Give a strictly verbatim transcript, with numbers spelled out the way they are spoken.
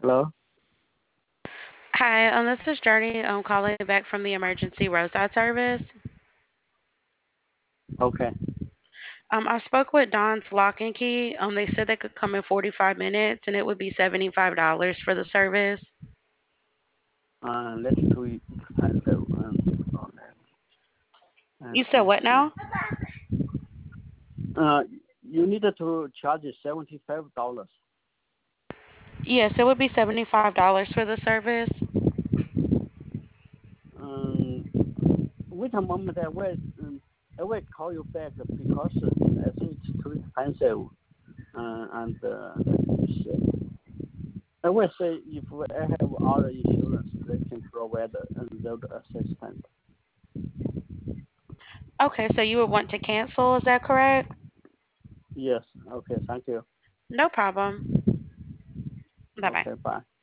Hello? Hi, um, this is Journey. I'm calling back from the emergency roadside service. Okay. Um, I spoke with Don's Lock and Key. Um, they said they could come in forty-five minutes and it would be seventy-five dollars for the service. Uh, let's do expensive and all that. You And said what see. now? Uh, you need to charge seventy-five dollars. Yes, it would be seventy-five dollars for the service. Um, wait a moment. I will um, I will call you back because uh, I think it's too expensive. Uh, and uh, let me see. I will say if I have other insurance, they can provide a road assistant. Okay, so you would want to cancel, is that correct? Yes. Okay. Thank you. No problem. Bye bye. Okay. Bye.